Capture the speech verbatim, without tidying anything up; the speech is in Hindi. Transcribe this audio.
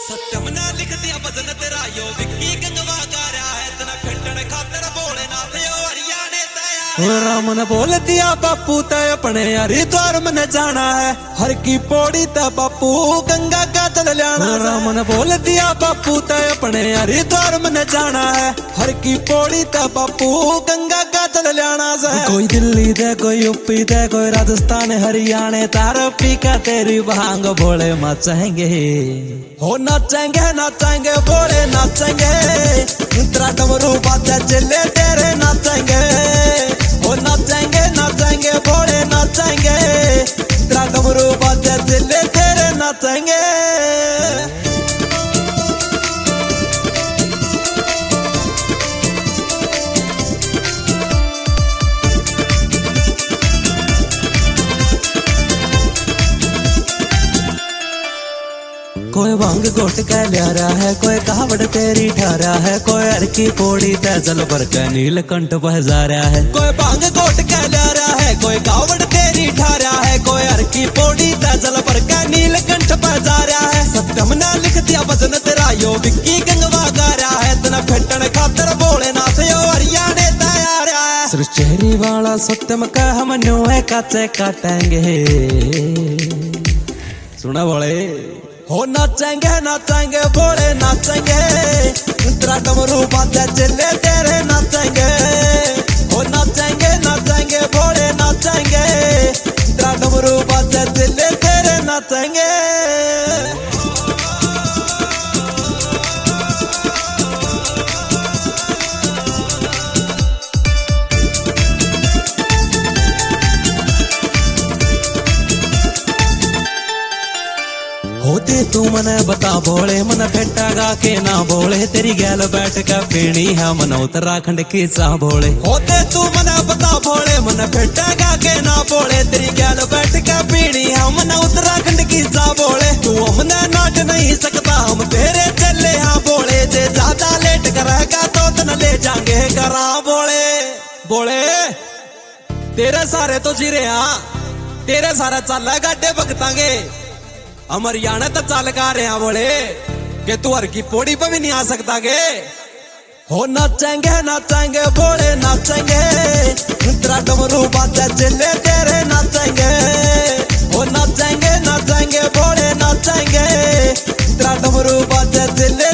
सत्यम ना लिख दिया भजन तेरा यो विक्की गंगवा गा रहा है तना खंडन खातर भोलेनाथ यो हरियाणे तया राम ने बोल दिया बापू तय अपने हरिद्वार में जाना है हर की पौड़ी त बापू गंगा का जल लेना। राम ने बोल दिया बापू तय अपने हरिद्वार में जाना है हर की पौड़ी त बापू गंगा का जल लेना से। कोई दिल्ली दे कोई यूपी दे कोई राजस्थान हरियाणा तार पी का तेरी भांग भोले मचाएंगे हो नाचेंगे नाचेंगे भोले नाचेंगे तेरा डमरू बाजा चले तेरे नाचेंगे हो नाचेंगे नाचेंगे भोले नाचेंगे तेरा डमरू बाजा चले तेरे नाचेंगे। कोई भांग घोट के लिया रहा है कोई कावड़ तेरी ठहरा है कोई हर की पौड़ी तैजल भर के नीलकंठ बजा रहा है। कोई भांग घोट के लिया रहा है कोई कावड़ तेरी ठहरा है कोई हर की पौड़ी तैजल भर के नीलकंठ बजा रहा है। सत्यम ने लिख दिया भजन तेरा यो विक्की गंगवा गा रहा है तना फेटन खातर भोलेनाथ यो हरियाणे तैयार है। सृष्टि वाला सत्यम का हम न्यू है काचे काटेंगे सुना बोले हो नाचेंगे नाचेंगे भोले नाचेंगे तेरा डमरू बाजा चले तेरे नाचेंगे हो नाचेंगे नाचेंगे भोले नाचेंगे तेरा डमरू बाजा चले तेरे नाचेंगे। होते तू मने बता भोले मन फेटा गा के ना बोले तेरी गैल बैठ के पीनी है मन उत्तराखंड की चाह भोले। होते तू मने बता भोले मन फेटा गा के ना बोले तेरी गैल बैठ के पीनी है मन उत्तराखंड की चाह भोले। तू हमने नाट नहीं सकता हम तेरे चले हाँ बोले जे ज्यादा लेट करेगा तो तन ले जाएंगे करा बोले। बोले तेरे सारे तो जीरे हाँ तेरे सारा चल गाडे भगतांगे अमर याने तो चाल का रहे हैं बोले कि तू हर की पौड़ी पे भी नहीं आ सकता के हो नाचेंगे नाचेंगे भोले नाचेंगे तेरा डमरू बाजा चले तेरे नाचेंगे हो नाचेंगे नाचेंगे भोले नाचेंगे तेरा डमरू बाजा चले